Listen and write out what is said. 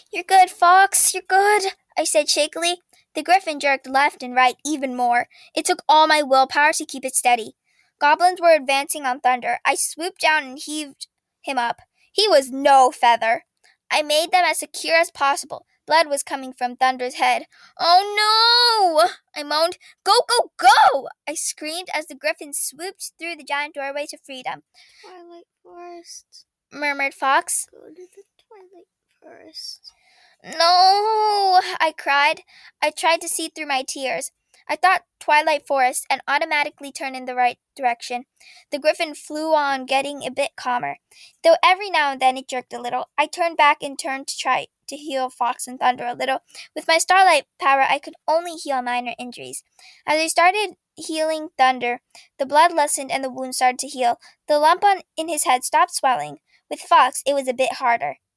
You're good, Fox, you're good, I said shakily. The griffin jerked left and right even more. It took all my willpower to keep it steady. Goblins were advancing on Thunder. I swooped down and heaved him up. He was no feather. I made them as secure as possible. Blood was coming from Thunder's head. Oh no! I moaned. Go, go, go! I screamed as the griffin swooped through the giant doorway to freedom. Twilight Forest, Murmured Fox. go to the Twilight Forest. No, I cried. I tried to see through my tears. I thought Twilight Forest and automatically turned in the right direction. The griffin flew on, getting a bit calmer. Though every now and then it jerked a little, I turned back and turned to try to heal Fox and Thunder a little. With my starlight power, I could only heal minor injuries. As I started healing Thunder, the blood lessened and the wound started to heal. The lump in his head stopped swelling. With Fox, it was a bit harder.